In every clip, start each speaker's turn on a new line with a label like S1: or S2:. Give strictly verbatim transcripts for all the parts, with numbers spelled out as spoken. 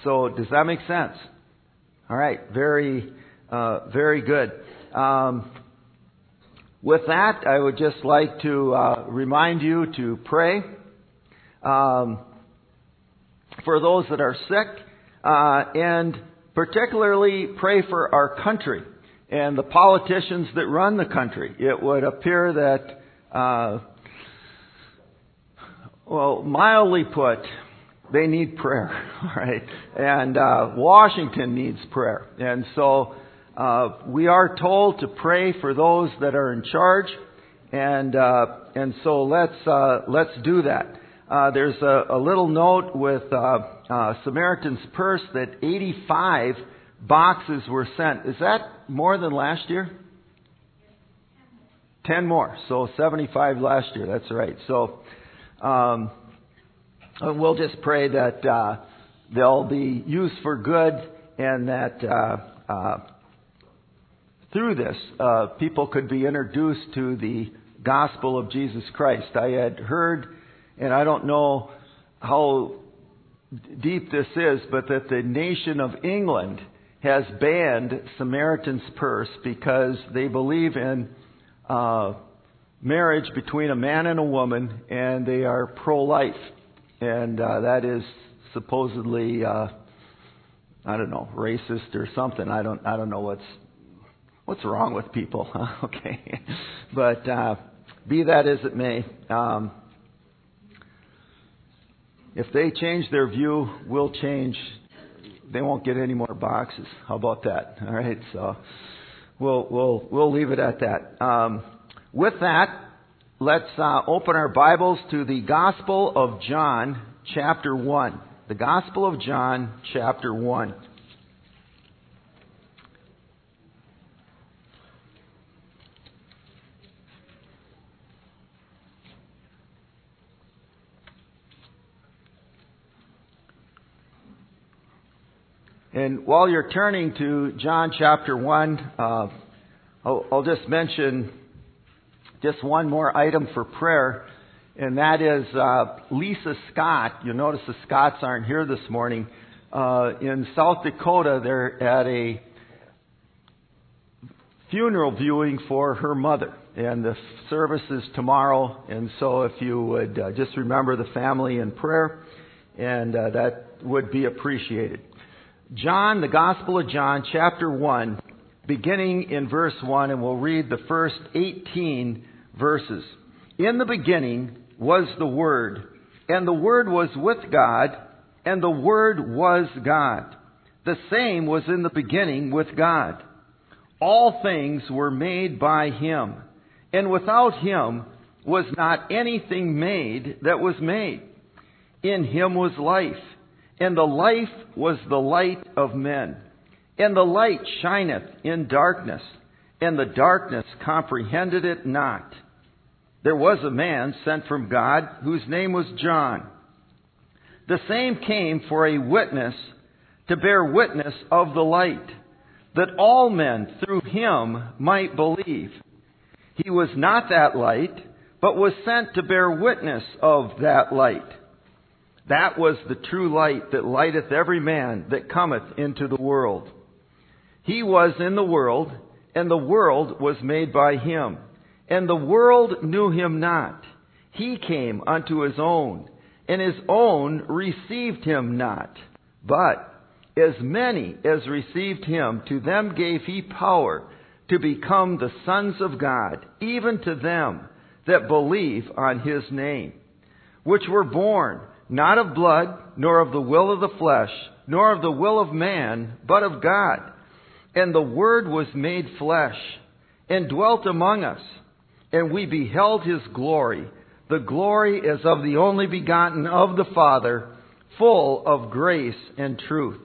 S1: So does that make sense? All right. Very, uh, very good. Um, with that, I would just like to uh, remind you to pray um, for those that are sick, uh, and particularly pray for our country and the politicians that run the country. It would appear that, uh, well, mildly put, they need prayer, all right? And uh, Washington needs prayer. And so uh, we are told to pray for those that are in charge, and uh, and so let's uh, let's do that. Uh, there's a, a little note with uh, uh, Samaritan's Purse that eighty-five boxes were sent. Is that more than last year? Ten more. So seventy-five last year. That's right. So um, we'll just pray that uh, they'll be used for good, and that uh, uh, through this, uh, people could be introduced to the gospel of Jesus Christ. I had heard, and I don't know how deep this is, but that the nation of England has banned Samaritan's Purse because they believe in uh, marriage between a man and a woman, and they are pro-life. And uh, that is supposedly, uh, I don't know, racist or something. I don't, I don't know what's what's wrong with people. Okay, but uh, be that as it may, um, if they change their view, we'll change. They won't get any more boxes. How about that? All right, so we'll we'll we'll leave it at that. Um, with that, let's uh, open our Bibles to the Gospel of John, chapter one. The Gospel of John, chapter one. And while you're turning to John chapter one, uh, I'll, I'll just mention just one more item for prayer, and that is uh, Lisa Scott. You'll notice the Scotts aren't here this morning. Uh, in South Dakota, they're at a funeral viewing for her mother, and the service is tomorrow. And so if you would uh, just remember the family in prayer, and uh, that would be appreciated. John, the Gospel of John, chapter one, beginning in verse one, and we'll read the first eighteen verses. In the beginning was the Word, and the Word was with God, and the Word was God. The same was in the beginning with God. All things were made by Him, and without Him was not anything made that was made. In Him was life, and the life was the light of men. And the light shineth in darkness, and the darkness comprehended it not. There was a man sent from God, whose name was John. The same came for a witness, to bear witness of the light, that all men through him might believe. He was not that light, but was sent to bear witness of that light. That was the true light that lighteth every man that cometh into the world. He was in the world, and the world was made by him, and the world knew him not. He came unto his own, and his own received him not. But as many as received him, to them gave he power to become the sons of God, even to them that believe on his name, which were born not of blood, nor of the will of the flesh, nor of the will of man, but of God. And the Word was made flesh, and dwelt among us. And we beheld his glory, the glory as of the only begotten of the Father, full of grace and truth.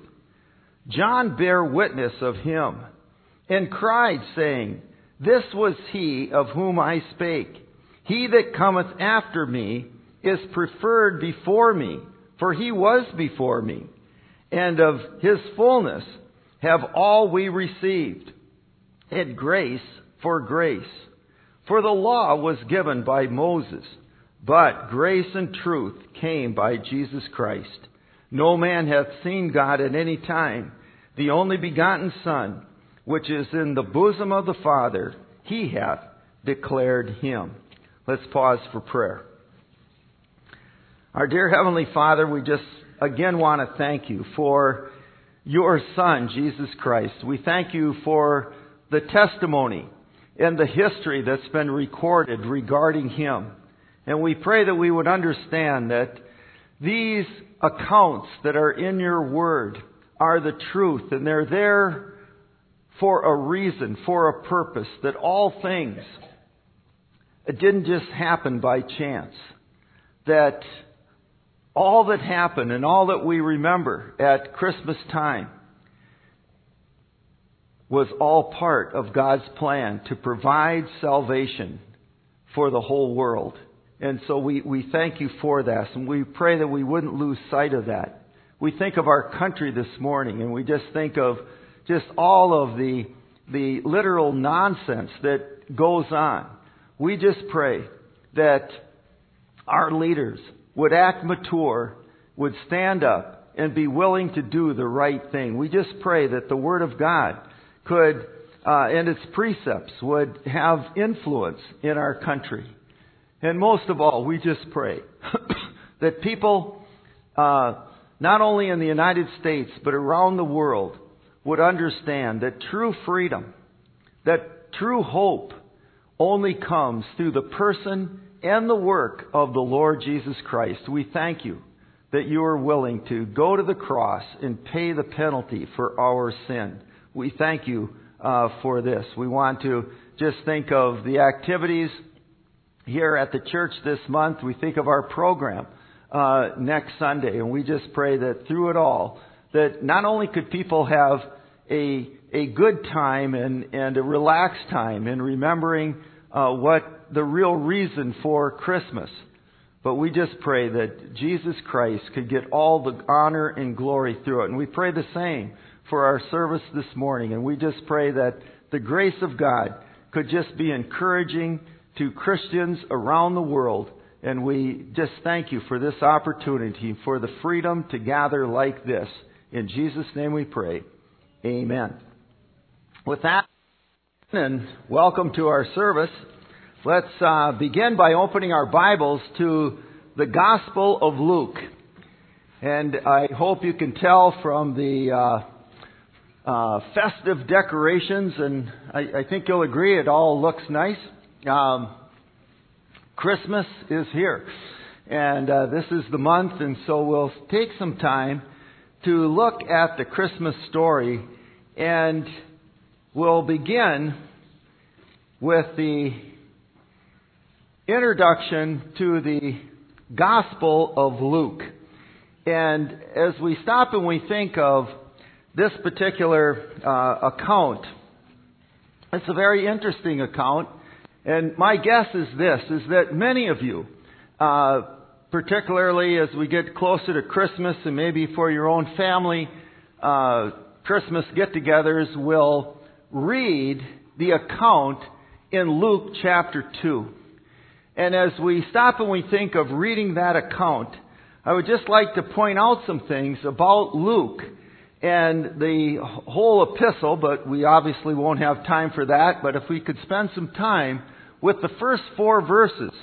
S1: John bare witness of him, and cried, saying, This was he of whom I spake. He that cometh after me is preferred before me, for he was before me. And of his fullness have all we received, and grace for grace. For the law was given by Moses, but grace and truth came by Jesus Christ. No man hath seen God at any time. The only begotten Son, which is in the bosom of the Father, He hath declared Him. Let's pause for prayer. Our dear Heavenly Father, we just again want to thank You for Your Son, Jesus Christ. We thank You for the testimony and the history that's been recorded regarding Him. And we pray that we would understand that these accounts that are in Your Word are the truth, and they're there for a reason, for a purpose, that all things, it didn't just happen by chance, that all that happened and all that we remember at Christmas time was all part of God's plan to provide salvation for the whole world. And so we, we thank You for that, and we pray that we wouldn't lose sight of that. We think of our country this morning, and we just think of just all of the, the literal nonsense that goes on. We just pray that our leaders would act mature, would stand up, and be willing to do the right thing. We just pray that the Word of God could, uh, and its precepts would have influence in our country. And most of all, we just pray that people, uh, not only in the United States, but around the world, would understand that true freedom, that true hope only comes through the person and the work of the Lord Jesus Christ. We thank You that You are willing to go to the cross and pay the penalty for our sin. We thank You uh, for this. We want to just think of the activities here at the church this month. We think of our program uh, next Sunday, and we just pray that through it all, that not only could people have a a good time and, and a relaxed time in remembering uh, what the real reason for Christmas, but we just pray that Jesus Christ could get all the honor and glory through it. And we pray the same for our service this morning, and we just pray that the grace of God could just be encouraging to Christians around the world. And we just thank You for this opportunity, for the freedom to gather like this. In Jesus' name we pray. Amen. With that, and welcome to our service. Let's uh, begin by opening our Bibles to the Gospel of Luke. And I hope you can tell from the uh, uh, festive decorations, and I, I think you'll agree it all looks nice. Um, Christmas is here, and uh, this is the month, and so we'll take some time to look at the Christmas story, and we'll begin with the introduction to the Gospel of Luke. And as we stop and we think of this particular uh, account, it's a very interesting account. And my guess is this, is that many of you, uh, particularly as we get closer to Christmas and maybe for your own family, uh, Christmas get-togethers, will read the account in Luke chapter two. And as we stop and we think of reading that account, I would just like to point out some things about Luke and the whole epistle, but we obviously won't have time for that. But if we could spend some time with the first four verses,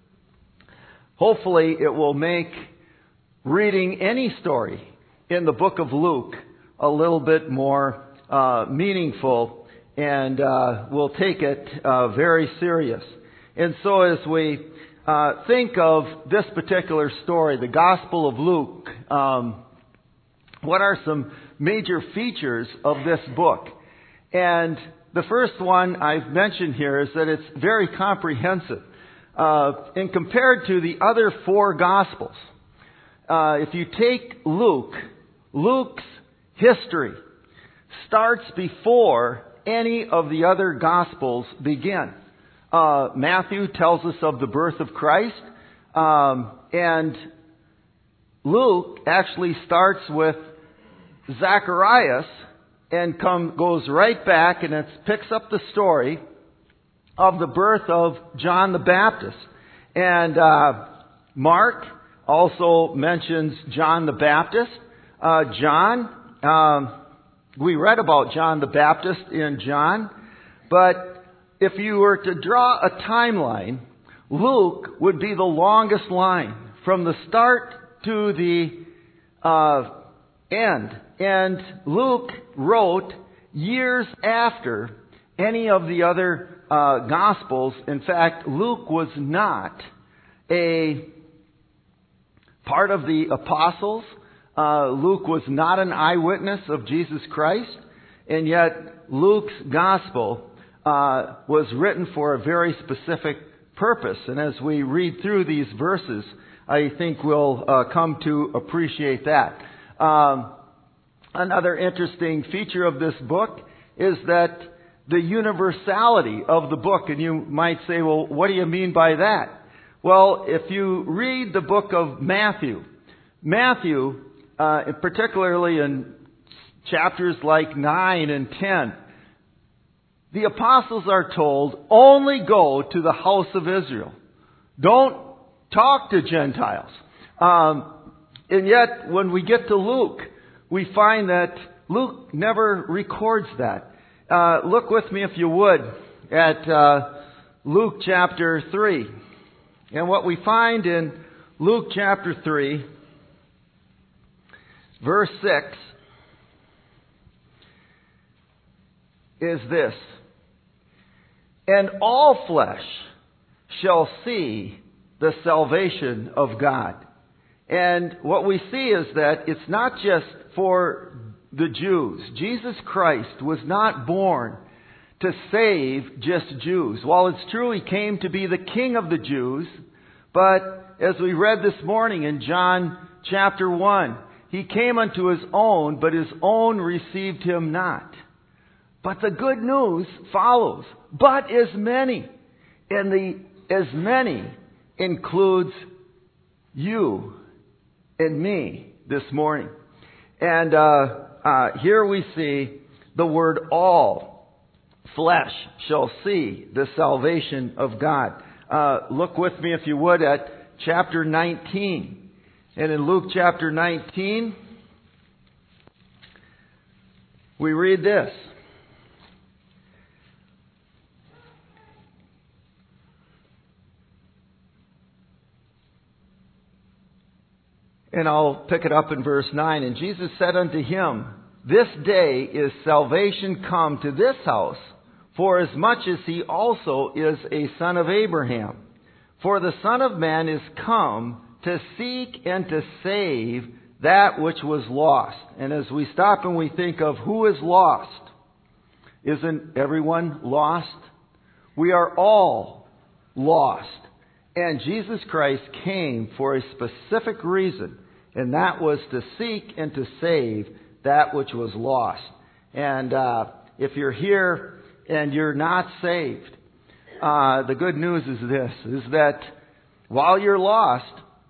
S1: hopefully it will make reading any story in the book of Luke a little bit more uh, meaningful, and uh, we'll take it uh, very serious. And so as we uh, think of this particular story, the Gospel of Luke, um, what are some major features of this book? And the first one I've mentioned here is that it's very comprehensive. Uh, and compared to the other four Gospels, uh, if you take Luke, Luke's history starts before any of the other Gospels begin. Uh, Matthew tells us of the birth of Christ, um, and Luke actually starts with Zacharias and come, goes right back and it picks up the story of the birth of John the Baptist. And uh, Mark also mentions John the Baptist. Uh, John, um, we read about John the Baptist in John, but if you were to draw a timeline, Luke would be the longest line from the start to the uh, end. And Luke wrote years after any of the other uh, Gospels. In fact, Luke was not a part of the apostles. Uh, Luke was not an eyewitness of Jesus Christ. And yet, Luke's Gospel uh, was written for a very specific purpose. And as we read through these verses, I think we'll uh, come to appreciate that. Um, another interesting feature of this book is that the universality of the book. And you might say, well, what do you mean by that? Well, if you read the book of Matthew, Matthew, uh, particularly in chapters like nine and ten, the apostles are told, only go to the house of Israel. Don't talk to Gentiles. Um, and yet, when we get to Luke, we find that Luke never records that. Uh, look with me, if you would, at uh, Luke chapter three. And what we find in Luke chapter three, verse six, is this: "And all flesh shall see the salvation of God." And what we see is that it's not just for the Jews. Jesus Christ was not born to save just Jews. While it's true He came to be the King of the Jews, but as we read this morning in John chapter one, He came unto His own, but His own received Him not. But the good news follows. But as many. And the as many includes you and me this morning. And uh, uh, here we see the word all. Flesh shall see the salvation of God. Uh, look with me, if you would, at chapter nineteen. And in Luke chapter nineteen, we read this: and I'll pick it up in verse nine. "And Jesus said unto him, This day is salvation come to this house, for as much as he also is a son of Abraham. For the Son of Man is come to seek and to save that which was lost." And as we stop and we think of who is lost, isn't everyone lost? We are all lost. And Jesus Christ came for a specific reason, and that was to seek and to save that which was lost. And uh, if you're here and you're not saved, uh, the good news is this, is that while you're lost,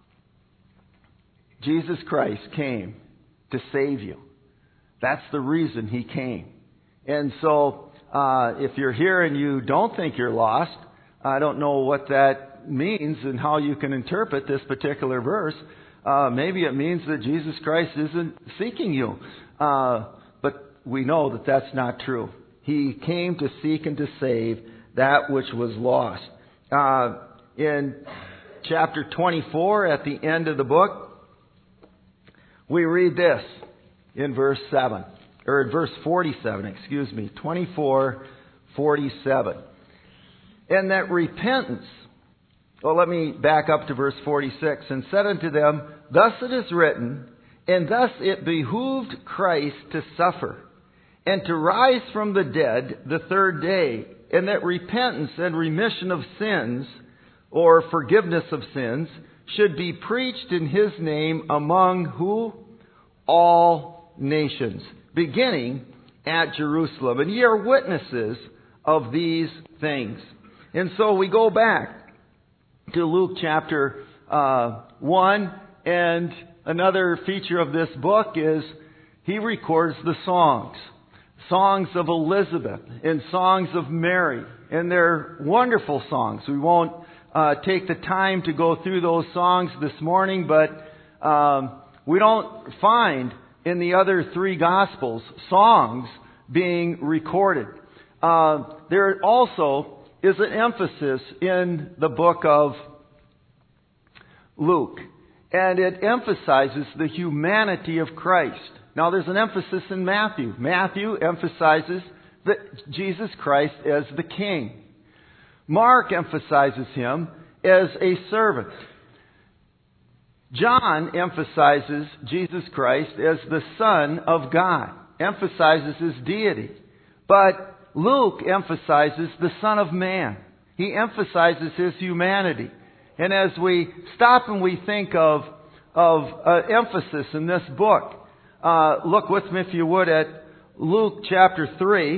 S1: Jesus Christ came to save you. That's the reason He came. And so, uh, if you're here and you don't think you're lost, I don't know what that means and how you can interpret this particular verse. Uh, maybe it means that Jesus Christ isn't seeking you. Uh, but we know that that's not true. He came to seek and to save that which was lost. Uh, in chapter twenty-four, at the end of the book, we read this in verse seven, or in verse forty-seven, excuse me, twenty-four forty-seven. "And that repentance," well, let me back up to verse forty-six. "And said unto them, Thus it is written, and thus it behooved Christ to suffer, and to rise from the dead the third day, and that repentance and remission of sins, or forgiveness of sins, should be preached in His name among" who? "All nations, beginning at Jerusalem. And ye are witnesses of these things." And so we go back to Luke chapter uh, one, and another feature of this book is he records the songs. Songs of Elizabeth and songs of Mary. And they're wonderful songs. We won't uh, take the time to go through those songs this morning, but um, we don't find in the other three Gospels songs being recorded. Uh, there also is an emphasis in the book of Luke, and it emphasizes the humanity of Christ. Now, there's an emphasis in Matthew. Matthew emphasizes that Jesus Christ as the King. Mark emphasizes him as a servant. John emphasizes Jesus Christ as the Son of God, emphasizes his deity. But Luke emphasizes the Son of Man. He emphasizes his humanity. And as we stop and we think of, of uh, emphasis in this book, uh, look with me, if you would, at Luke chapter three.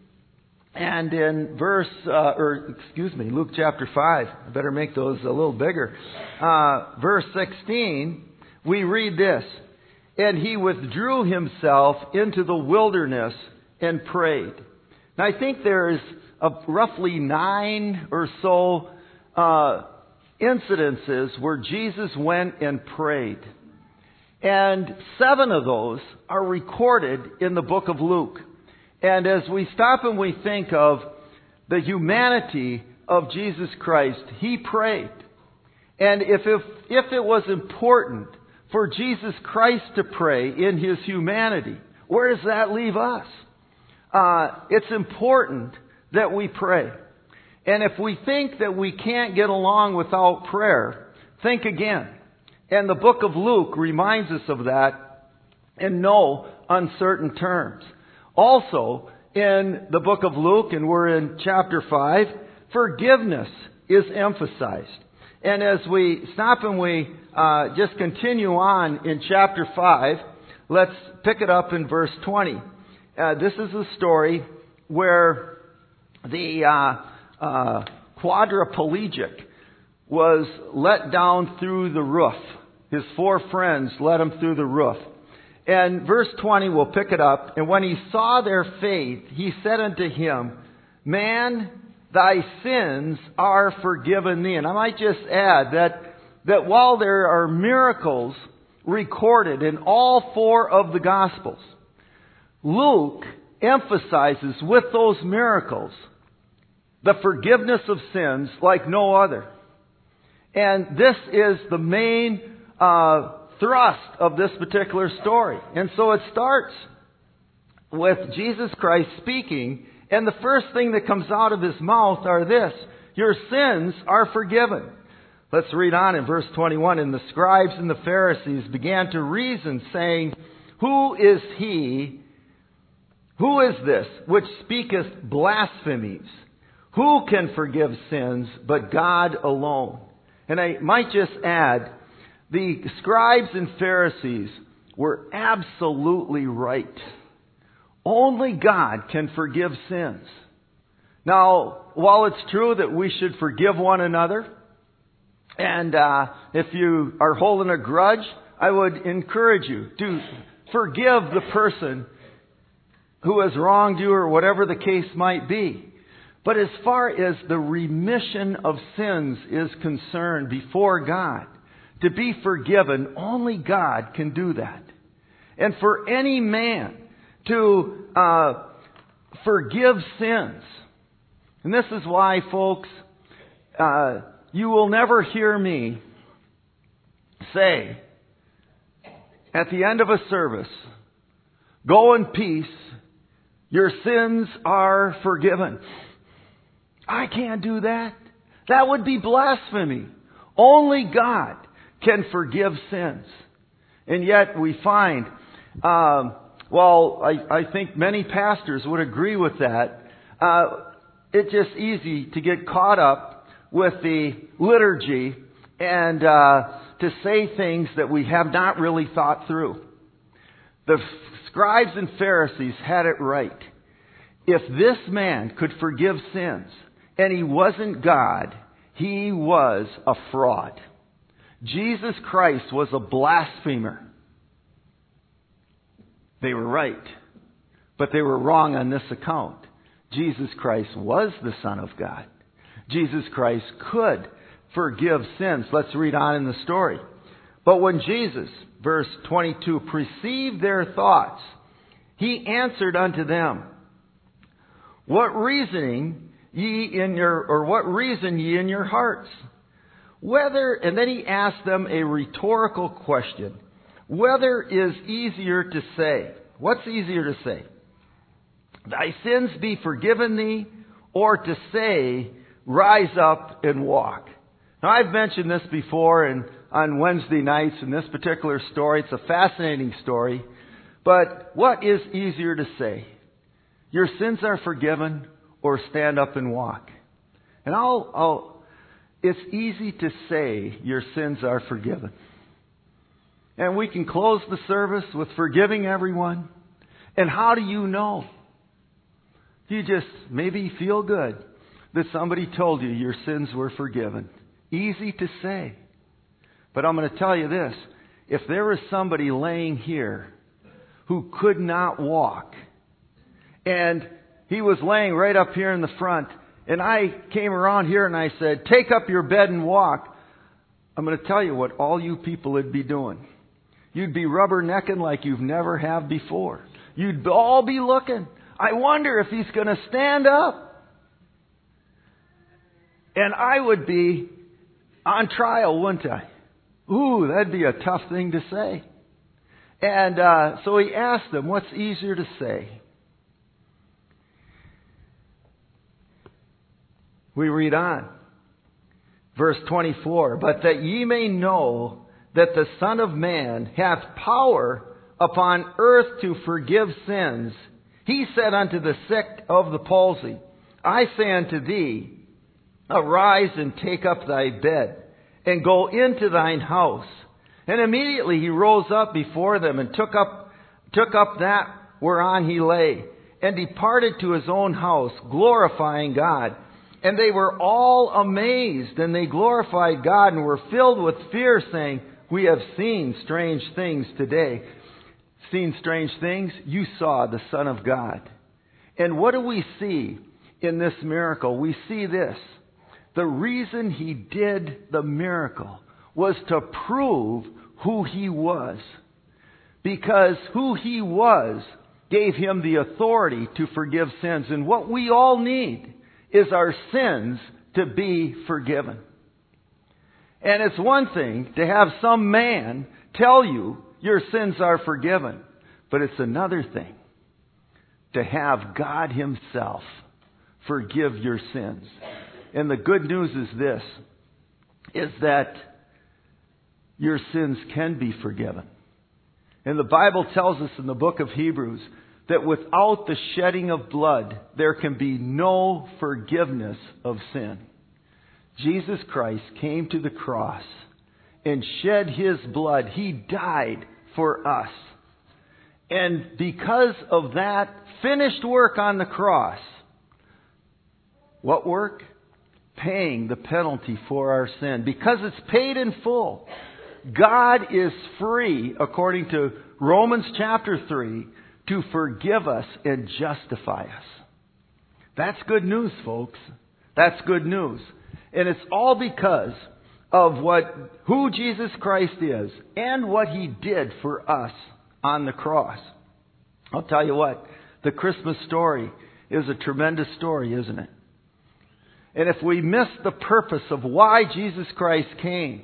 S1: And in verse, uh, or excuse me, Luke chapter five. I better make those a little bigger. Uh, verse sixteen, we read this. And he withdrew himself into the wilderness and prayed. Now, I think there's a, roughly nine or so uh, incidences where Jesus went and prayed. And seven of those are recorded in the book of Luke. And as we stop and we think of the humanity of Jesus Christ, he prayed. And if, if, if it was important for Jesus Christ to pray in his humanity, where does that leave us? Uh, it's important that we pray. And if we think that we can't get along without prayer, think again. And the book of Luke reminds us of that in no uncertain terms. Also, in the book of Luke, and we're in chapter five, forgiveness is emphasized. And as we stop and we uh, just continue on in chapter five, let's pick it up in verse twenty. Uh, this is a story where the uh, uh, quadriplegic was let down through the roof. His four friends let him through the roof. And verse twenty, we'll pick it up. And when he saw their faith, he said unto him, Man, thy sins are forgiven thee. And I might just add that, that while there are miracles recorded in all four of the Gospels, Luke emphasizes with those miracles the forgiveness of sins like no other. And this is the main uh, thrust of this particular story. And so it starts with Jesus Christ speaking, and the first thing that comes out of his mouth are this: your sins are forgiven. Let's read on in verse twenty-one. And the scribes and the Pharisees began to reason, saying, Who is he, who is this, which speaketh blasphemies? Who can forgive sins but God alone? And I might just add, the scribes and Pharisees were absolutely right. Only God can forgive sins. Now, while it's true that we should forgive one another, and uh, if you are holding a grudge, I would encourage you to forgive the person who has wronged you or whatever the case might be. But as far as the remission of sins is concerned before God, to be forgiven, only God can do that. And for any man to uh, forgive sins, and this is why, folks, uh, you will never hear me say at the end of a service, go in peace, your sins are forgiven. I can't do that. That would be blasphemy. Only God can forgive sins. And yet we find, um, well, I, I think many pastors would agree with that. Uh, it's just easy to get caught up with the liturgy and uh, to say things that we have not really thought through. The scribes and Pharisees had it right. If this man could forgive sins, and he wasn't God, he was a fraud. Jesus Christ was a blasphemer. They were right, but they were wrong on this account. Jesus Christ was the Son of God. Jesus Christ could forgive sins. Let's read on in the story. But when Jesus, verse twenty-two, perceived their thoughts, he answered unto them, What reasoning ye in your, or what reason ye in your hearts? Whether, and then he asked them a rhetorical question. Whether is easier to say? What's easier to say? Thy sins be forgiven thee, or to say, rise up and walk. Now, I've mentioned this before and on Wednesday nights in this particular story. It's a fascinating story. But what is easier to say? Your sins are forgiven, or stand up and walk? And I'll, I'll, it's easy to say your sins are forgiven. And we can close the service with forgiving everyone. And how do you know? You just maybe feel good that somebody told you your sins were forgiven. Easy to say. But I'm going to tell you this. If there was somebody laying here who could not walk, and he was laying right up here in the front, and I came around here and I said, take up your bed and walk, I'm going to tell you what all you people would be doing. You'd be rubbernecking like you've never have before. You'd all be looking. I wonder if he's going to stand up. And I would be on trial, wouldn't I? Ooh, that'd be a tough thing to say. And uh, so he asked them, what's easier to say? We read on. Verse twenty-four, But that ye may know that the Son of Man hath power upon earth to forgive sins, he said unto the sick of the palsy, I say unto thee, arise and take up thy bed, and go into thine house. And immediately he rose up before them, and took up took up that whereon he lay, and departed to his own house, glorifying God. And they were all amazed, and they glorified God, and were filled with fear, saying, We have seen strange things today. Seen strange things? You saw the Son of God. And what do we see in this miracle? We see this. The reason he did the miracle was to prove who he was. Because who he was gave him the authority to forgive sins. And what we all need is our sins to be forgiven. And it's one thing to have some man tell you your sins are forgiven. But it's another thing to have God himself forgive your sins. And the good news is this, is that your sins can be forgiven. And the Bible tells us in the book of Hebrews that without the shedding of blood, there can be no forgiveness of sin. Jesus Christ came to the cross and shed his blood. He died for us. And because of that finished work on the cross, what work? Paying the penalty for our sin. Because it's paid in full. God is free, according to Romans chapter three, to forgive us and justify us. That's good news, folks. That's good news. And it's all because of what, who Jesus Christ is and what he did for us on the cross. I'll tell you what, the Christmas story is a tremendous story, isn't it? And if we miss the purpose of why Jesus Christ came,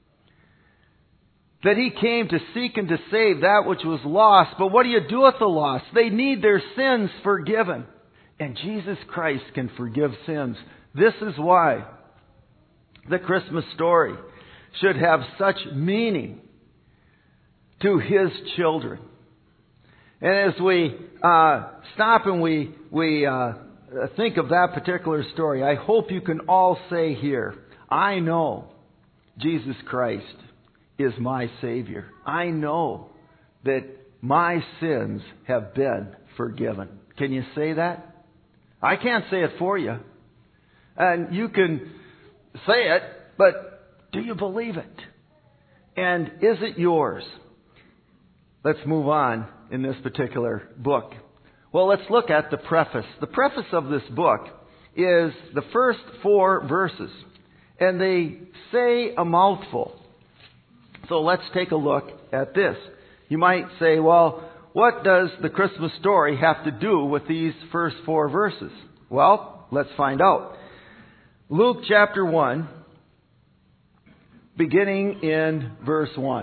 S1: that he came to seek and to save that which was lost. But what do you do with the lost? They need their sins forgiven. And Jesus Christ can forgive sins. This is why the Christmas story should have such meaning to his children. And as we uh, stop and we, we uh, think of that particular story, I hope you can all say here, I know Jesus Christ is my Savior. I know that my sins have been forgiven. Can you say that? I can't say it for you. And you can say it, but do you believe it? And is it yours? Let's move on in this particular book. Well, let's look at the preface. The preface of this book is the first four verses. and they say a mouthful. So let's take a look at this. You might say, well, what does the Christmas story have to do with these first four verses? Well, let's find out. Luke chapter one, beginning in verse one.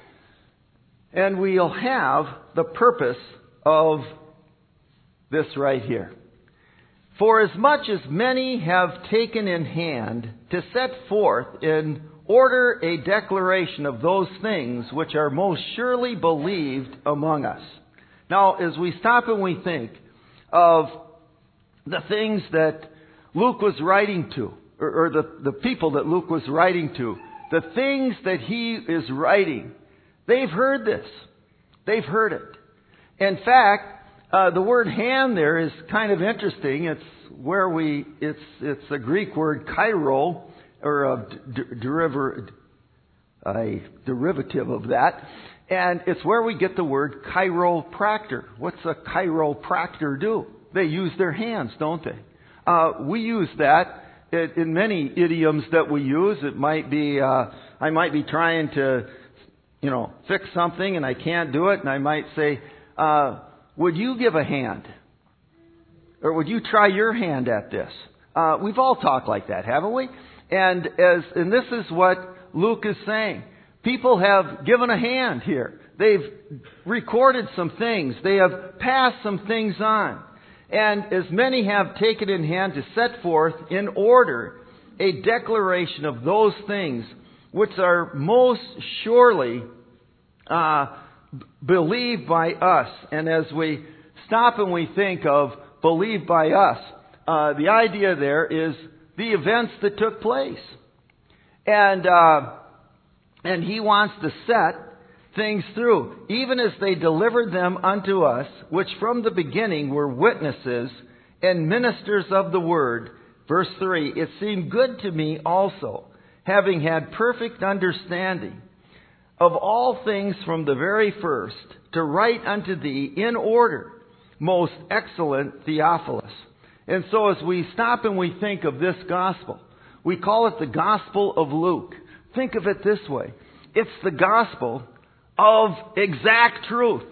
S1: And we'll have the purpose of this right here. For as much as many have taken in hand to set forth in order a declaration of those things which are most surely believed among us. Now, as we stop and we think of the things that Luke was writing to, or, or the, the people that Luke was writing to, the things that he is writing, they've heard this. They've heard it. In fact, uh, the word hand there is kind of interesting. It's where we, it's, it's a Greek word, kairo, or a, d- deriver, a derivative of that. And it's where we get the word chiropractor. What's a chiropractor do? They use their hands, don't they? Uh, we use that in many idioms that we use. It might be, uh, I might be trying to, you know, fix something and I can't do it. And I might say, uh, would you give a hand? Or would you try your hand at this? Uh, we've all talked like that, haven't we? And as, and this is what Luke is saying. People have given a hand here. They've recorded some things. They have passed some things on. And as many have taken in hand to set forth in order a declaration of those things which are most surely uh, believed by us. And as we stop and we think of believed by us, uh, the idea there is the events that took place. And uh, and he wants to set things through, even as they delivered them unto us, which from the beginning were witnesses and ministers of the word. Verse three, it seemed good to me also, having had perfect understanding of all things from the very first, to write unto thee in order, most excellent Theophilus. And so as we stop and we think of this gospel, we call it the Gospel of Luke. Think of it this way. It's the gospel of exact truth.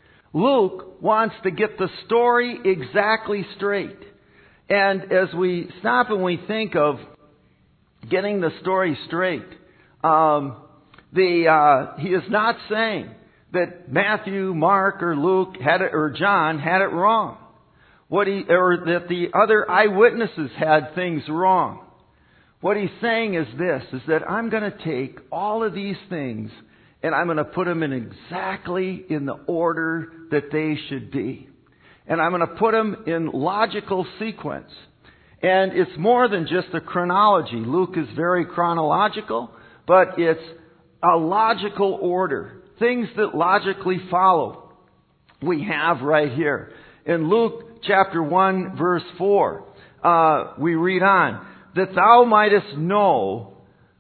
S1: Luke wants to get the story exactly straight. And as we stop and we think of getting the story straight, um, the uh, he is not saying that Matthew, Mark, or Luke had it, or John had it wrong. What he, or that the other eyewitnesses had things wrong. What he's saying is this, is that I'm going to take all of these things and I'm going to put them in exactly in the order that they should be. And I'm going to put them in logical sequence. And it's more than just a chronology. Luke is very chronological, but it's a logical order. Things that logically follow. We have right here. In Luke chapter one, verse four, uh, we read on, that thou mightest know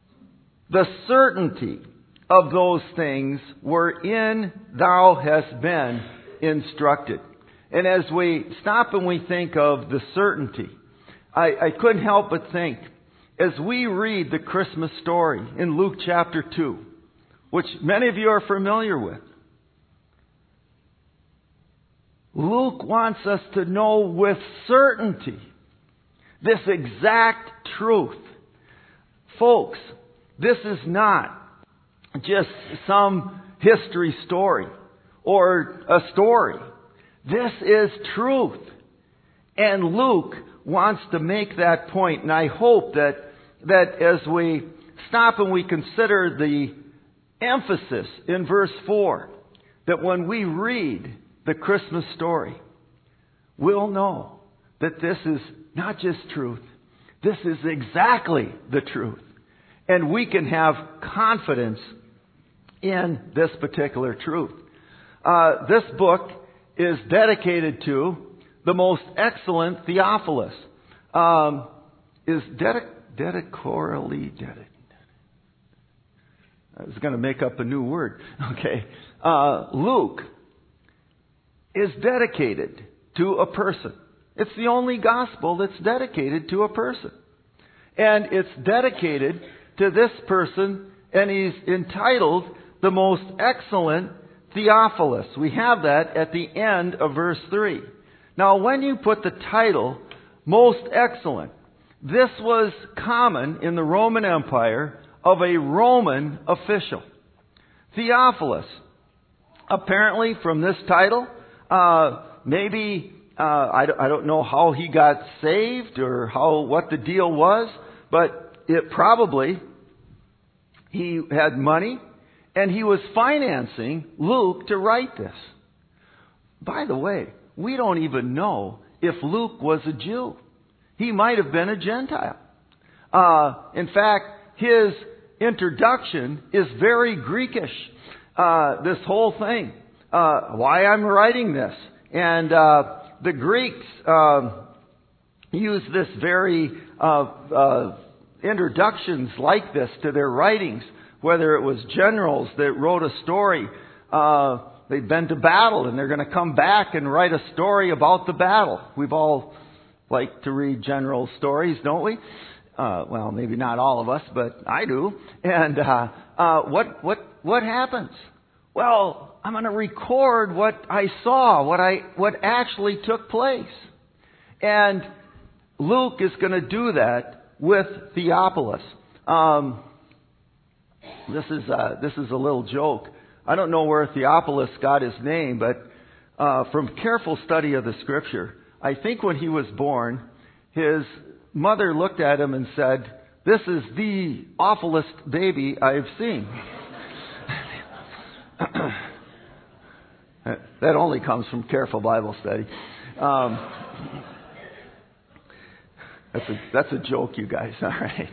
S1: the certainty of those things wherein thou hast been instructed. And as we stop and we think of the certainty, I, I couldn't help but think, as we read the Christmas story in Luke chapter two, which many of you are familiar with, Luke wants us to know with certainty this exact truth. Folks, this is not just some history story or a story. This is truth. And Luke wants to make that point. And I hope that, that as we stop and we consider the emphasis in verse four, that when we read the Christmas story, we'll know that this is not just truth. This is exactly the truth. And we can have confidence in this particular truth. Uh, this book is dedicated to the most excellent Theophilus. Um, is dedic- dedicorally dedicated. I was going to make up a new word. Okay. Uh, Luke is dedicated to a person. It's the only gospel that's dedicated to a person. And it's dedicated to this person, and he's entitled the Most Excellent Theophilus. We have that at the end of verse three. Now, when you put the title, Most Excellent, this was common in the Roman Empire of a Roman official. Theophilus. Apparently, from this title, uh, maybe, uh, I, I don't know how he got saved or how, what the deal was, but it probably, he had money and he was financing Luke to write this. By the way, we don't even know if Luke was a Jew. He might have been a Gentile. Uh, in fact, his introduction is very Greekish. Uh, this whole thing. Uh, why I'm writing this. And uh, the Greeks uh, use this very uh, uh, introductions like this to their writings. Whether it was generals that wrote a story, uh, they'd been to battle and they're going to come back and write a story about the battle. We've all liked to read general stories, don't we? Uh, well, maybe not all of us, but I do. And uh, uh, what what what happens? Well, I'm going to record what I saw, what I what actually took place. And Luke is going to do that with Theophilus. Um, this is uh, this is a little joke. I don't know where Theophilus got his name, but uh, from careful study of the Scripture, I think when he was born, his mother looked at him and said, "This is the awfulest baby I've seen." That only comes from careful Bible study. Um, that's a that's a joke, you guys. All right.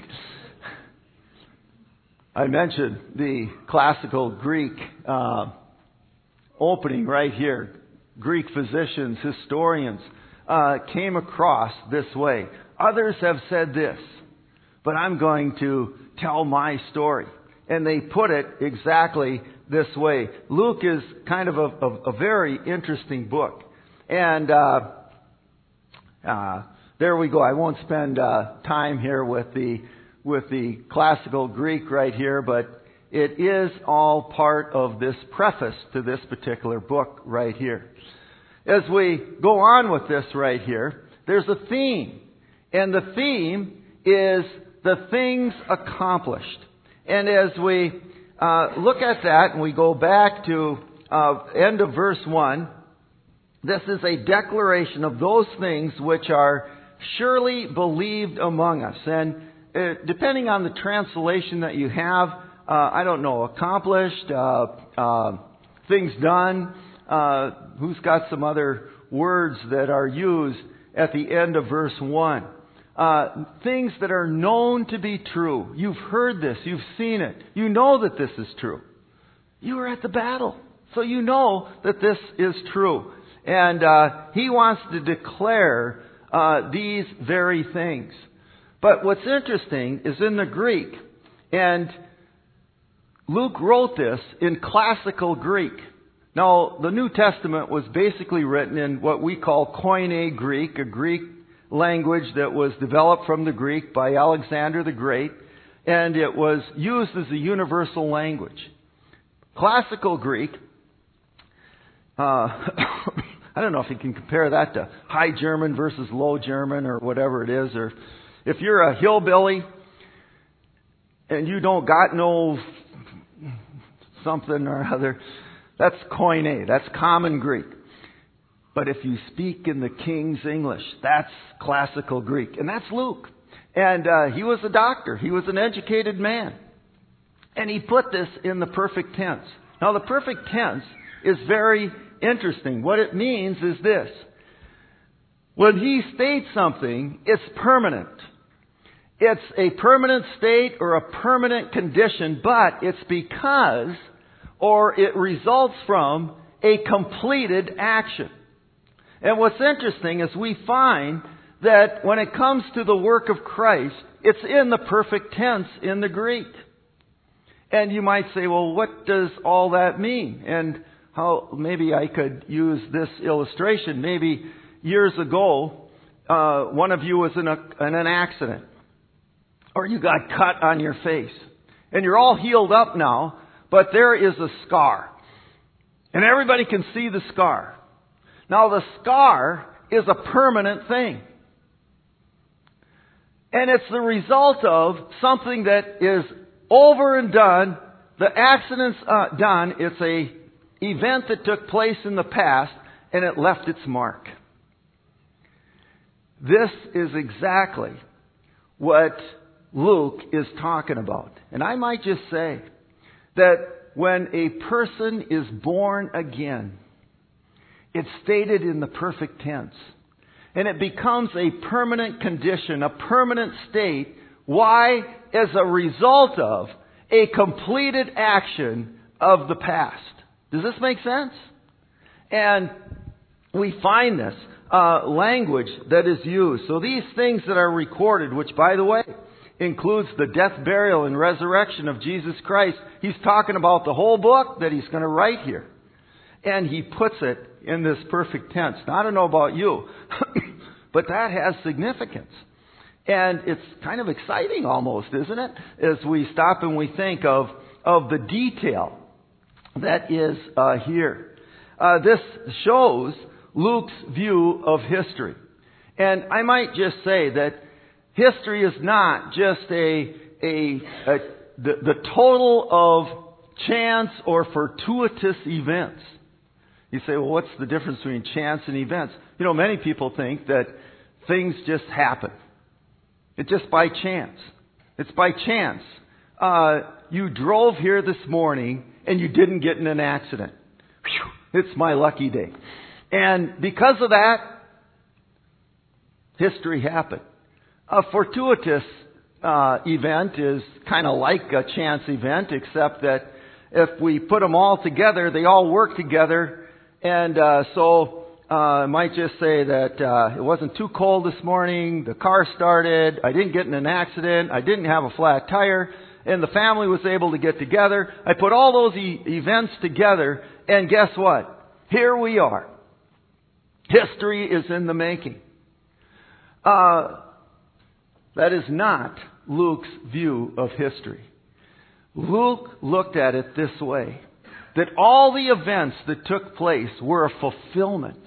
S1: I mentioned the classical Greek uh, opening right here. Greek physicians, historians uh, came across this way. Others have said this, but I'm going to tell my story. And they put it exactly this way. Luke is kind of a, a, a very interesting book. And uh, uh, there we go. I won't spend uh, time here with the with the classical Greek right here, but it is all part of this preface to this particular book right here. As we go on with this right here, there's a theme. And the theme is the things accomplished. And as we uh, look at that and we go back to uh, end of verse one, this is a declaration of those things which are surely believed among us. And uh, depending on the translation that you have, uh, I don't know, accomplished, uh, uh, things done, uh, who's got some other words that are used at the end of verse one. Uh, things that are known to be true. You've heard this. You've seen it. You know that this is true. You were at the battle. So you know that this is true. And uh, he wants to declare uh, these very things. But what's interesting is in the Greek, and Luke wrote this in classical Greek. Now, the New Testament was basically written in what we call Koine Greek, a Greek language that was developed from the Greek by Alexander the Great, and it was used as a universal language. Classical Greek, uh, I don't know if you can compare that to High German versus Low German or whatever it is, or if you're a hillbilly and you don't got no something or other, that's Koine, that's common Greek. But if you speak in the King's English, that's classical Greek. And that's Luke. And uh, he was a doctor. He was an educated man. And he put this in the perfect tense. Now, the perfect tense is very interesting. What it means is this. When he states something, it's permanent. It's a permanent state or a permanent condition, but it's because or it results from a completed action. And what's interesting is we find that when it comes to the work of Christ, it's in the perfect tense in the Greek. And you might say, well, what does all that mean? And how maybe I could use this illustration. Maybe years ago, uh, one of you was in, a, in an accident. or you got cut on your face. And you're all healed up now, but there is a scar. And everybody can see the scar. Now the scar is a permanent thing. And it's the result of something that is over and done. The accident's uh, done. It's a event that took place in the past, and it left its mark. This is exactly what Luke is talking about. And I might just say that when a person is born again, it's stated in the perfect tense. And it becomes a permanent condition, a permanent state. Why? As a result of a completed action of the past. Does this make sense? And we find this uh, language that is used. So these things that are recorded, which by the way, includes the death, burial, and resurrection of Jesus Christ. He's talking about the whole book that he's going to write here. And he puts it in this perfect tense. Now, I don't know about you, but that has significance. And it's kind of exciting almost, isn't it? As we stop and we think of, of the detail that is uh, here. Uh, this shows Luke's view of history. And I might just say that history is not just a, a, a the, the total of chance or fortuitous events. You say, well, what's the difference between chance and events? You know, many people think that things just happen. It's just by chance. It's by chance. Uh, you drove here this morning and you didn't get in an accident. Whew, it's my lucky day. And because of that, history happened. A fortuitous uh, event is kind of like a chance event, except that if we put them all together, they all work together. And uh, so uh, I might just say that uh, it wasn't too cold this morning, the car started, I didn't get in an accident, I didn't have a flat tire, and the family was able to get together. I put all those e- events together, and guess what? Here we are. History is in the making. Uh, that is not Luke's view of history. Luke looked at it this way. That all the events that took place were a fulfillment.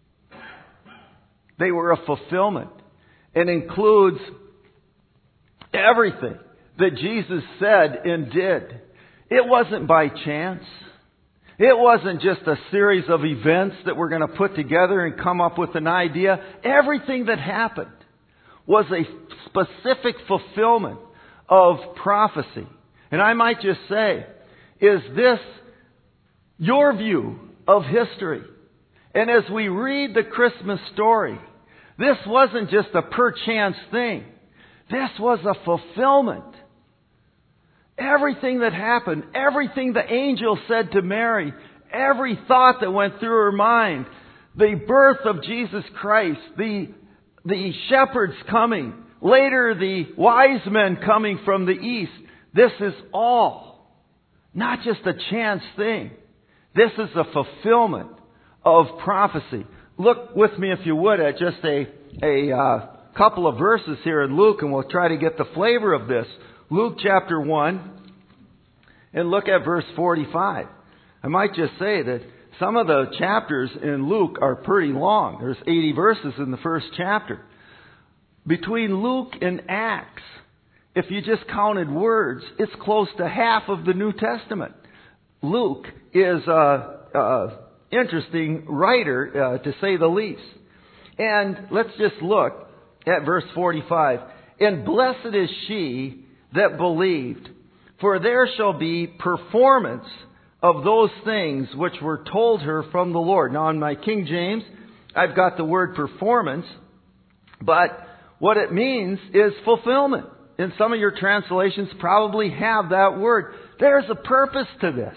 S1: They were a fulfillment. It includes everything that Jesus said and did. It wasn't by chance. It wasn't just a series of events that we're going to put together and come up with an idea. Everything that happened was a specific fulfillment of prophecy. And I might just say, is this your view of history? And as we read the Christmas story, this wasn't just a perchance thing. This was a fulfillment. Everything that happened, everything the angel said to Mary, every thought that went through her mind, the birth of Jesus Christ, the, the shepherds coming, later the wise men coming from the east, this is all not just a chance thing. This is a fulfillment of prophecy. Look with me, if you would, at just a, a uh, couple of verses here in Luke, and we'll try to get the flavor of this. Luke chapter one, and look at verse forty-five. I might just say that some of the chapters in Luke are pretty long. There's eighty verses in the first chapter. Between Luke and Acts, if you just counted words, it's close to half of the New Testament. Luke is a, a interesting writer, uh, to say the least. And let's just look at verse forty-five. And blessed is she that believed, for there shall be performance of those things which were told her from the Lord. Now in my King James, I've got the word performance, but what it means is fulfillment. And some of your translations probably have that word. There's a purpose to this.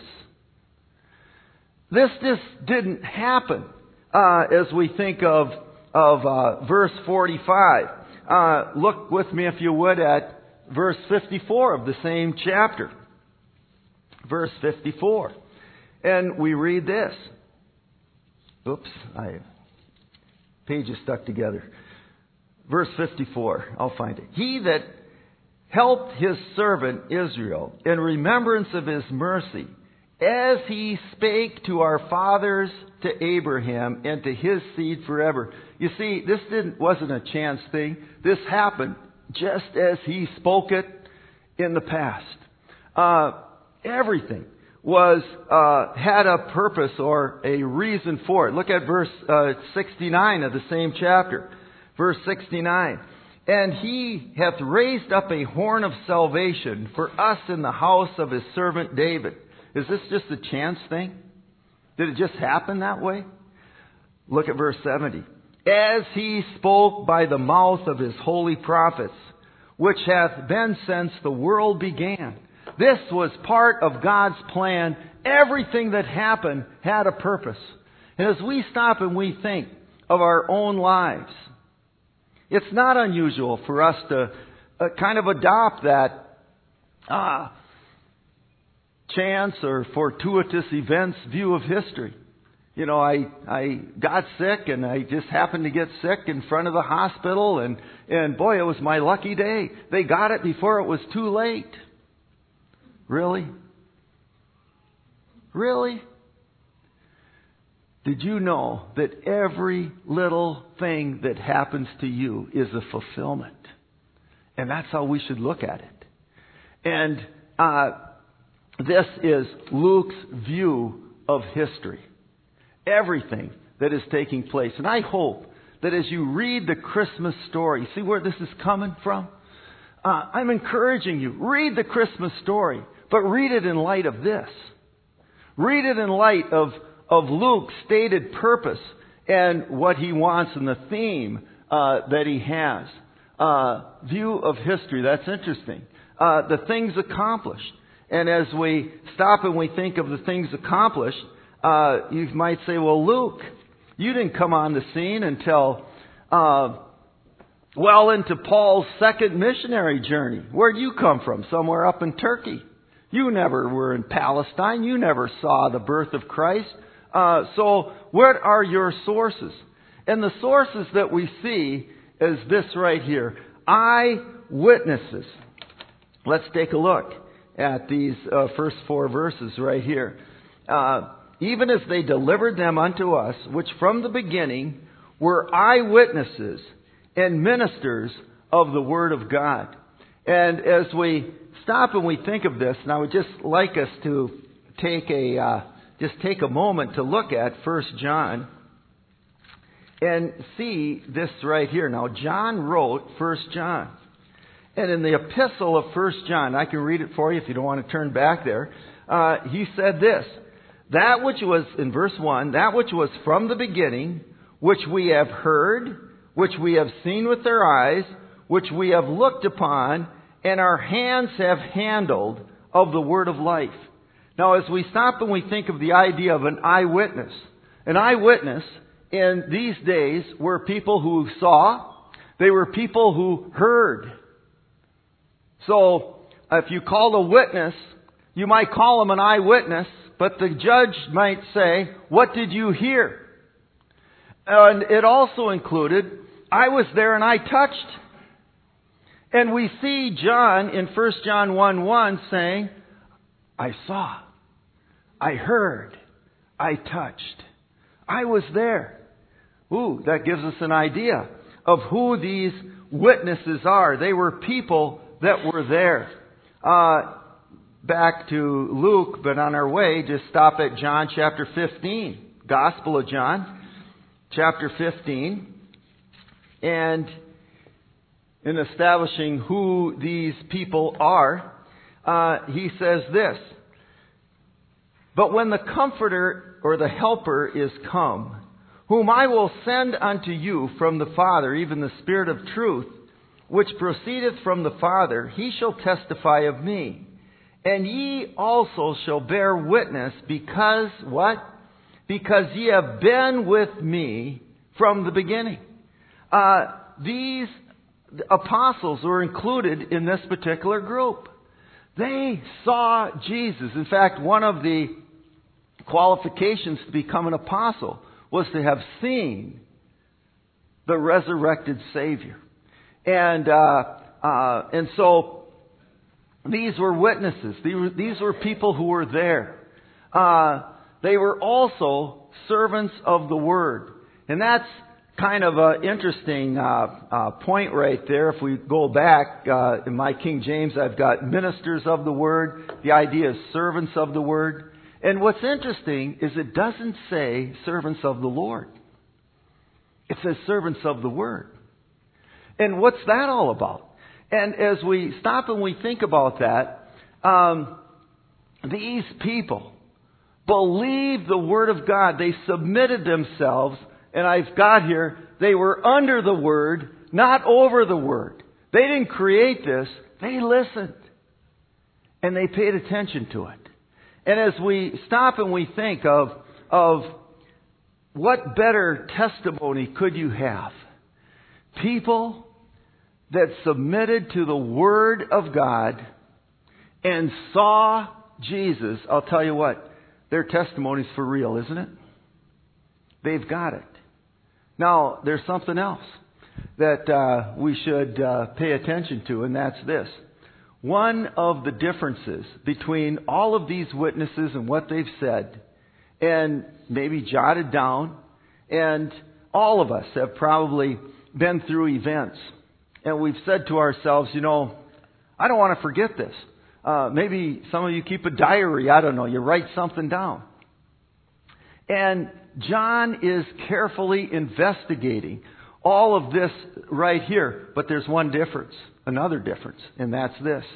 S1: This just didn't happen uh, as we think of, of uh, verse forty-five. Uh, look with me, if you would, at verse fifty-four of the same chapter. Verse fifty-four. And we read this. Oops, I pages stuck together. Verse fifty-four. I'll find it. He that helped his servant Israel in remembrance of his mercy, as he spake to our fathers, to Abraham, and to his seed forever. You see, this didn't wasn't a chance thing. This happened just as he spoke it in the past. Uh, everything was uh, had a purpose or a reason for it. Look at verse uh, sixty-nine of the same chapter. Verse sixty-nine. And he hath raised up a horn of salvation for us in the house of his servant David. Is this just a chance thing? Did it just happen that way? Look at verse seventy. As he spoke by the mouth of his holy prophets, which hath been since the world began. This was part of God's plan. Everything that happened had a purpose. And as we stop and we think of our own lives, it's not unusual for us to uh, kind of adopt that uh, chance or fortuitous events view of history. You know, I I got sick and I just happened to get sick in front of the hospital and, and boy, it was my lucky day. They got it before it was too late. Really? Really? Did you know that every little thing that happens to you is a fulfillment? And that's how we should look at it. And uh, this is Luke's view of history. Everything that is taking place. And I hope that as you read the Christmas story, see where this is coming from? Uh, I'm encouraging you, read the Christmas story, but read it in light of this. Read it in light of of Luke's stated purpose and what he wants and the theme uh, that he has. Uh, view of history, that's interesting. Uh, the things accomplished. And as we stop and we think of the things accomplished, uh, you might say, well, Luke, you didn't come on the scene until uh, well into Paul's second missionary journey. Where'd you come from? Somewhere up in Turkey. You never were in Palestine. You never saw the birth of Christ. Uh, so what are your sources? And the sources that we see is this right here. Eyewitnesses. Let's take a look at these uh, first four verses right here. Uh, even as they delivered them unto us, which from the beginning were eyewitnesses and ministers of the Word of God. And as we stop and we think of this, and I would just like us to take a... Uh, Just take a moment to look at First John and see this right here. Now, John wrote First John. And in the epistle of First John, I can read it for you if you don't want to turn back there. Uh, he said this, that which was, in verse one, that which was from the beginning, which we have heard, which we have seen with our eyes, which we have looked upon, and our hands have handled of the word of life. Now, as we stop and we think of the idea of an eyewitness, an eyewitness in these days were people who saw, they were people who heard. So, if you called a witness, you might call him an eyewitness, but the judge might say, what did you hear? And it also included, I was there and I touched. And we see John in First John one one saying, I saw, I heard, I touched. I was there. Ooh, that gives us an idea of who these witnesses are. They were people that were there. Uh, back to Luke, but on our way, just stop at John chapter fifteen. Gospel of John, chapter fifteen. And in establishing who these people are, uh, he says this, but when the Comforter or the Helper is come, whom I will send unto you from the Father, even the Spirit of truth, which proceedeth from the Father, he shall testify of me. And ye also shall bear witness, because, what? Because ye have been with me from the beginning. Uh, these apostles were included in this particular group. They saw Jesus. In fact, one of the qualifications to become an apostle was to have seen the resurrected Savior. And uh, uh, and so These were witnesses. These were, these were people who were there. Uh, they were also servants of the Word. And that's kind of an interesting uh, uh, point right there. If we go back, uh, in my King James, I've got ministers of the Word. The idea is servants of the Word. And what's interesting is it doesn't say servants of the Lord. It says servants of the Word. And what's that all about? And as we stop and we think about that, um, these people believed the Word of God. They submitted themselves, and I've got here, they were under the Word, not over the Word. They didn't create this. They listened. And they paid attention to it. And as we stop and we think of, of what better testimony could you have? People that submitted to the Word of God and saw Jesus. I'll tell you what, their testimony's for real, isn't it? They've got it. Now, there's something else that uh, we should uh, pay attention to, and that's this. One of the differences between all of these witnesses and what they've said, and maybe jotted down, and all of us have probably been through events. And we've said to ourselves, you know, I don't want to forget this. Uh, maybe some of you keep a diary. I don't know. You write something down. And John is carefully investigating all of this right here. But there's one difference, another difference, and that's this.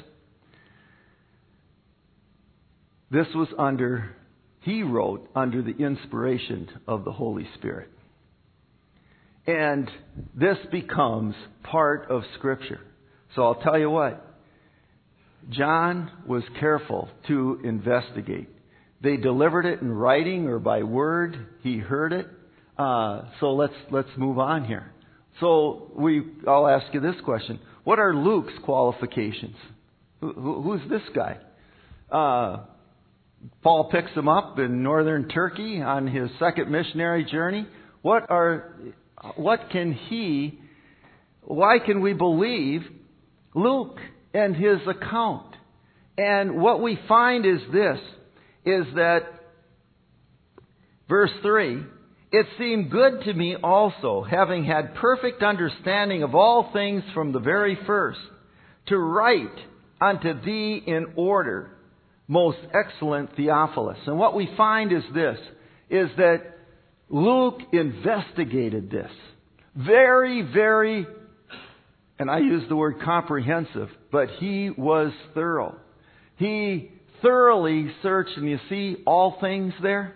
S1: This was under, he wrote under the inspiration of the Holy Spirit. And this becomes part of Scripture. So I'll tell you what. John was careful to investigate. They delivered it in writing or by word. He heard it. Uh, so let's let's move on here. So we, I'll ask you this question: what are Luke's qualifications? Who, who, who's this guy? Uh, Paul picks him up in northern Turkey on his second missionary journey. What are What can he, why can we believe Luke and his account? And what we find is this, is that, verse three, it seemed good to me also, having had perfect understanding of all things from the very first, to write unto thee in order, most excellent Theophilus. And what we find is this, is that Luke investigated this. Very, very, and I use the word comprehensive, but he was thorough. He thoroughly searched, and you see all things there?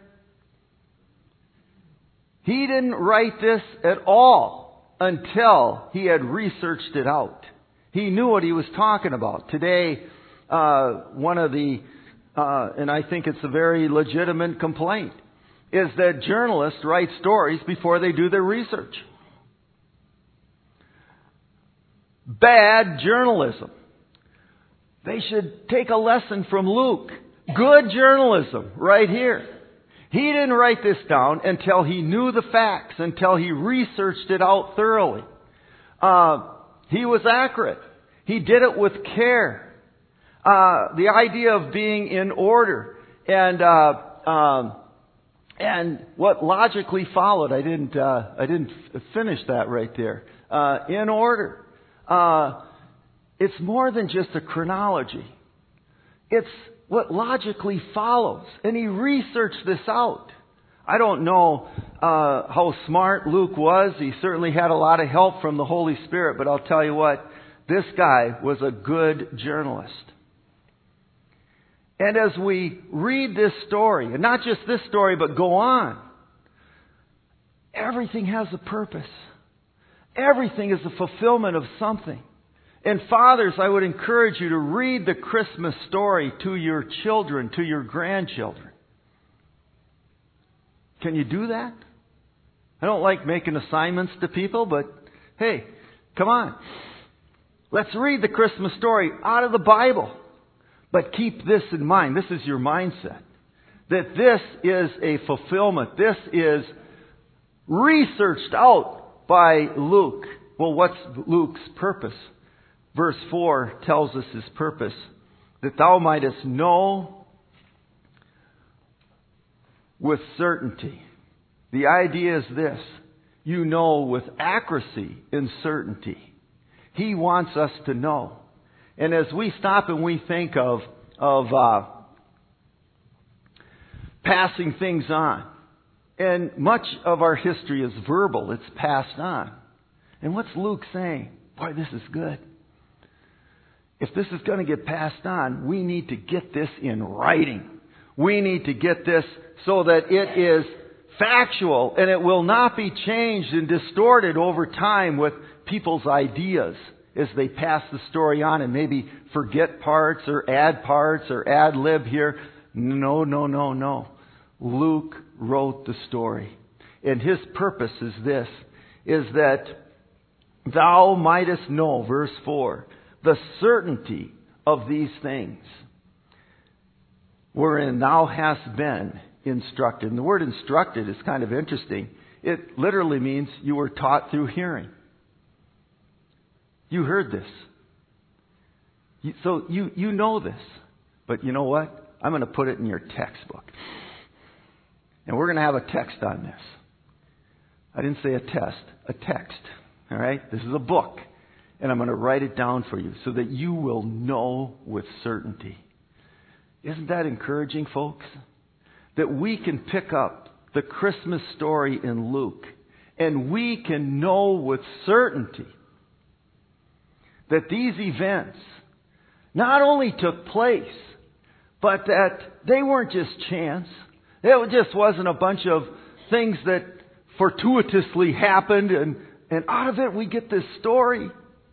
S1: He didn't write this at all until he had researched it out. He knew what he was talking about. Today, uh, one of the, uh, and I think it's a very legitimate complaint, is that journalists write stories before they do their research. Bad journalism. They should take a lesson from Luke. Good journalism right here. He didn't write this down until he knew the facts, until he researched it out thoroughly. Uh, he was accurate. He did it with care. Uh, the idea of being in order and uh, um, And what logically followed, I didn't, uh, I didn't f- finish that right there. Uh, in order. Uh, it's more than just a chronology. It's what logically follows. And he researched this out. I don't know uh, how smart Luke was. He certainly had a lot of help from the Holy Spirit. But I'll tell you what, this guy was a good journalist. And as we read this story, and not just this story, but go on, everything has a purpose. Everything is a fulfillment of something. And fathers, I would encourage you to read the Christmas story to your children, to your grandchildren. Can you do that? I don't like making assignments to people, but hey, come on. Let's read the Christmas story out of the Bible. But keep this in mind. This is your mindset. That this is a fulfillment. This is researched out by Luke. Well, what's Luke's purpose? Verse four tells us his purpose. that thou mightest know with certainty. The idea is this: you know with accuracy and certainty. He wants us to know. And as we stop and we think of, of uh, passing things on, and much of our history is verbal, it's passed on. And what's Luke saying? Boy, this is good. If this is going to get passed on, we need to get this in writing. We need to get this so that it is factual and it will not be changed and distorted over time with people's ideas as they pass the story on and maybe forget parts or add parts or ad lib here. No, no, no, no. Luke wrote the story. And his purpose is this, is that thou mightest know, verse four, the certainty of these things, wherein thou hast been instructed. And the word instructed is kind of interesting. It literally means you were taught through hearing. You heard this. You, so you, you know this. But you know what? I'm going to put it in your textbook. And we're going to have a text on this. I didn't say a test, a text. All right? This is a book. And I'm going to write it down for you so that you will know with certainty. Isn't that encouraging, folks? That we can pick up the Christmas story in Luke and we can know with certainty that these events not only took place, but that they weren't just chance. It just wasn't a bunch of things that fortuitously happened and, and out of it we get this story.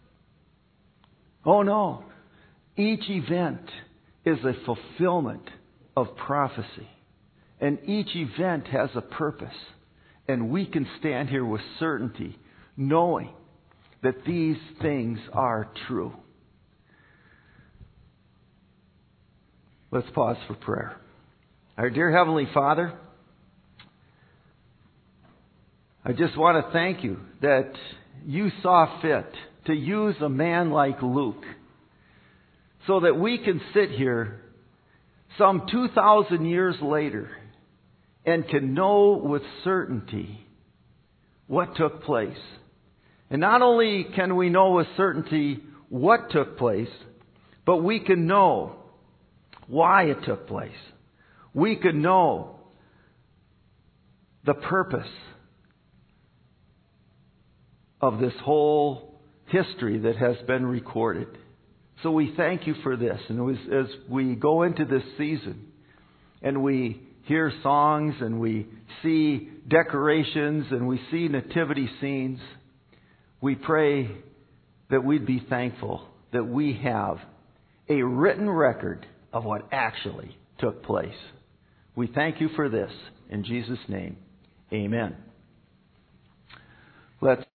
S1: Oh no. Each event is a fulfillment of prophecy. And each event has a purpose. And we can stand here with certainty, knowing that these things are true. Let's pause for prayer. Our dear Heavenly Father, I just want to thank you that you saw fit to use a man like Luke so that we can sit here some two thousand years later and can know with certainty what took place. And not only can we know with certainty what took place, but we can know why it took place. We can know the purpose of this whole history that has been recorded. So we thank you for this. And as, as we go into this season and we hear songs and we see decorations and we see nativity scenes, we pray that we'd be thankful that we have a written record of what actually took place. We thank you for this. In Jesus' name, amen. Let's